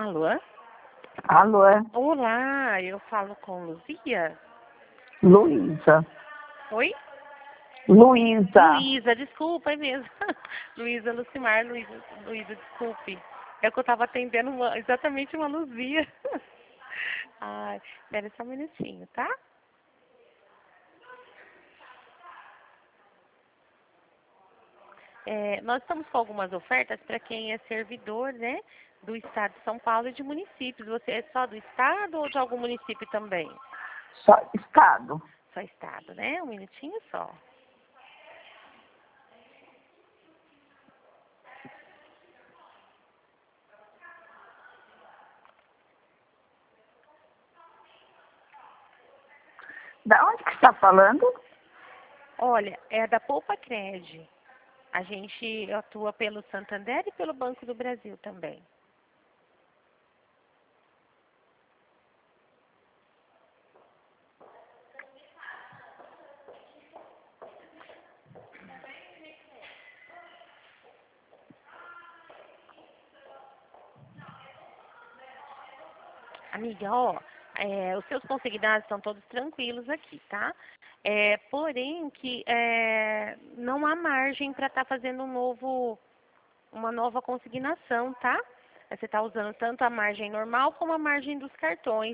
Alô? Alô, é? Olá, eu falo com Luzia? Luísa. Oi? Luísa. Luísa, desculpa, é mesmo. Luísa Lucimar, Luísa, desculpe. É que eu tava atendendo exatamente uma Luzia. Ai, espera só um minutinho, tá? Nós estamos com algumas ofertas para quem é servidor, né, do estado de São Paulo e de municípios. Você é só do estado ou de algum município também? Só estado. Só estado, né? Um minutinho só. Da onde que está falando? Olha, é da Poupa Cred. A gente atua pelo Santander e pelo Banco do Brasil também. Amiga, ó, os seus consignados estão todos tranquilos aqui, tá? Porém que não há margem para estar fazendo uma nova consignação, tá? Você está usando tanto a margem normal como a margem dos cartões.